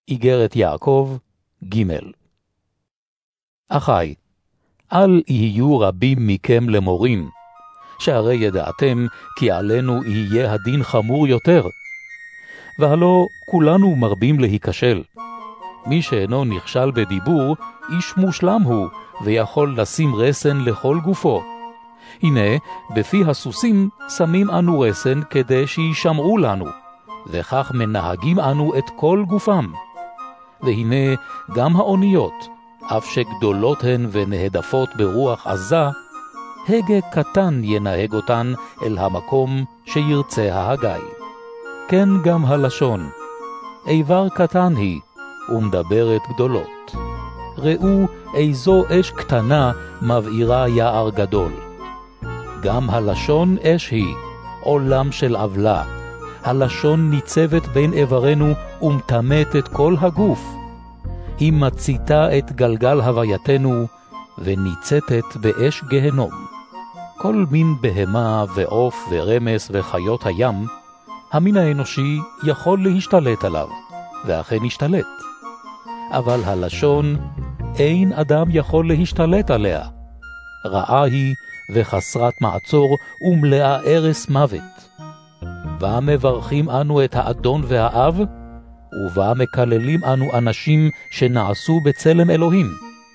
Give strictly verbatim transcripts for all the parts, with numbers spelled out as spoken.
איגרת יעקב, ג' אחי, אל יהיו רבים מכם למורים, שהרי ידעתם כי עלינו יהיה הדין חמור יותר. והלא כולנו מרבים להיכשל. מי שאינו נכשל בדיבור, איש מושלם הוא, ויכול לשים רסן לכל גופו. הנה, בפי הסוסים שמים אנו רסן כדי שישמעו לנו, וכך מנהגים אנו את כל גופם. והנה גם האוניות, אף שגדולות הן ונהדפות ברוח עזה, הגה קטן ינהג אותן אל המקום שירצה ההגי. כן גם הלשון, איבר קטן היא, ומדברת גדולות. ראו איזו אש קטנה מבעירה יער גדול. גם הלשון אש היא, עולם של עבלה. הלשון ניצבת בין איברנו ומתמת את כל הגוף. היא מציתה את גלגל הווייתנו וניצתת באש גהנום. כל מין בהמה ועוף ורמס וחיות הים, המין האנושי יכול להשתלט עליו, ואכן השתלט. אבל הלשון, אין אדם יכול להשתלט עליה. רעה היא וחסרת מעצור ומלאה ארס מוות. בה מברכים אנו את האדון והאב, ובה מקללים אנו אנשים שנעשו בצלם אלוהים.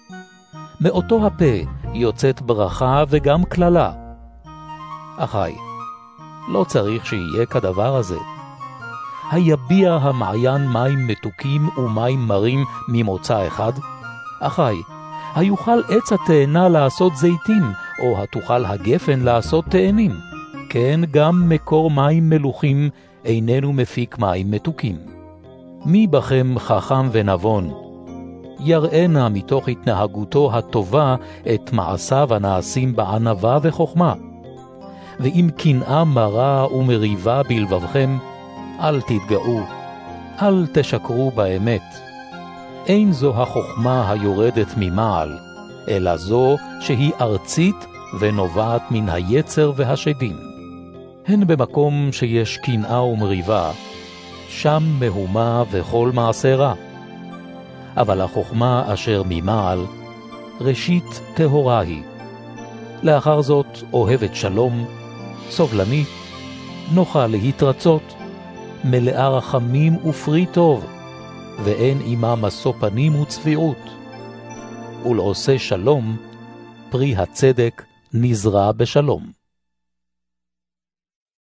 מאותו הפה יוצאת ברכה וגם כללה. אחי, לא צריך שיהיה כדבר הזה. היביע המעיין מים מתוקים ומים מרים ממוצא אחד? אחי, היוכל עץ התאנה לעשות זיתים, או התוכל הגפן לעשות תאנים? כן, גם מקור מים מלוכים איננו מפיק מים מתוקים. מי בכם חכם ונבון? יראנה מתוך התנהגותו הטובה את מעשיו הנעשים בענווה וחוכמה. ואם קנאה מרה ומריבה בלבבכם, אל תתגאו, אל תשקרו באמת. אין זו החוכמה היורדת ממעל, אלא זו שהיא ארצית ונובעת מן היצר והשדים. הן במקום שיש קנאה ומריבה, שם מהומה וכל מעשה רע. אבל החוכמה אשר ממעל, ראשית טהורה היא. לאחר זאת אוהבת שלום, סובלנית, נוחה להתרצות, מלאה רחמים ופרי טוב, ואין עמה משוא פנים וצביעות. ולעושה שלום, פרי הצדק נזרע בשלום.